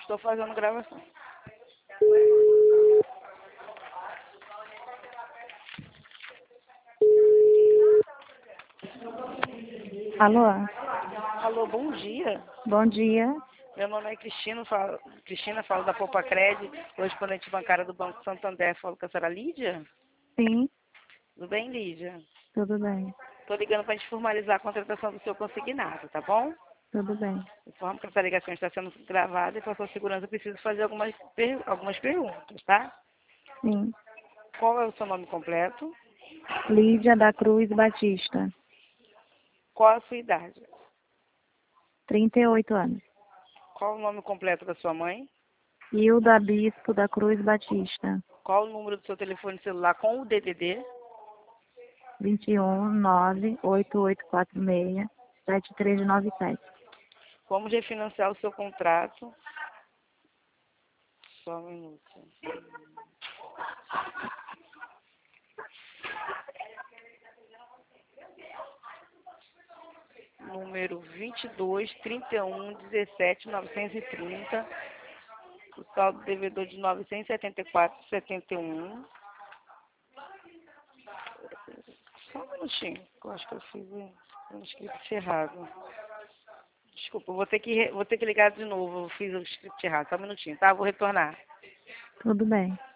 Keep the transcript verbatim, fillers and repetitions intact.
Estou fazendo gravação. Alô? Alô, bom dia. Bom dia. Meu nome é Cristina, falo, Cristina, falo da Poupa Cred, correspondente bancária do Banco Santander. Falo com a senhora Lídia? Sim, Tudo bem, Lídia? tudo bem. Estou ligando para a gente formalizar a contratação do seu consignado, tá bom? Tudo bem. Informo que essa ligação está sendo gravada e, para sua segurança, eu preciso fazer algumas, per algumas perguntas, tá? Sim. Qual é o seu nome completo? Lídia da Cruz Batista. Qual a sua idade? trinta e oito anos. Qual o nome completo da sua mãe? Hilda Bispo da Cruz Batista. Qual o número do seu telefone celular com o D D D? vinte e um, nove, oito oito quatro seis, sete três nove sete. Vamos refinanciar o seu contrato. Só um minuto. Número vinte e dois, trinta e um, dezessete, novecentos e trinta. O saldo devedor de novecentos e setenta e quatro reais e setenta e um. Só um minutinho, que eu acho que eu fiz um script errado. Desculpa, eu vou ter que, re- vou ter que ligar de novo. Eu fiz o script errado. Só um minutinho, tá? Vou retornar. Tudo bem.